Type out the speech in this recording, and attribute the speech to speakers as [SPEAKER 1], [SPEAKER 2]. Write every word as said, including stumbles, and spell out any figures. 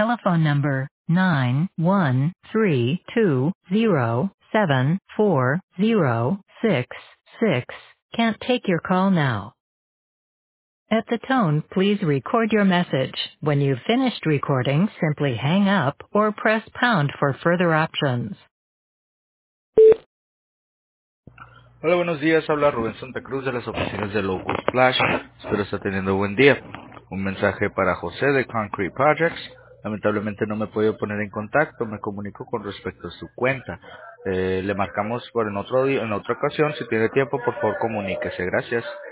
[SPEAKER 1] telephone number nine one three two zero seven four zero six six can't take your call now. At the tone, please record your message. When you've finished recording, simply hang up or press pound for further options.
[SPEAKER 2] Hola, buenos días. Habla Rubén Santa Cruz de las oficinas de Local Splash. Espero estar teniendo buen día. Un mensaje para José de Concrete Projects. Lamentablemente no me he podido poner en contacto. Me comunico con respecto a su cuenta. Eh, le marcamos por en otro día, en otra ocasión. Si tiene tiempo, por favor comuníquese. Gracias.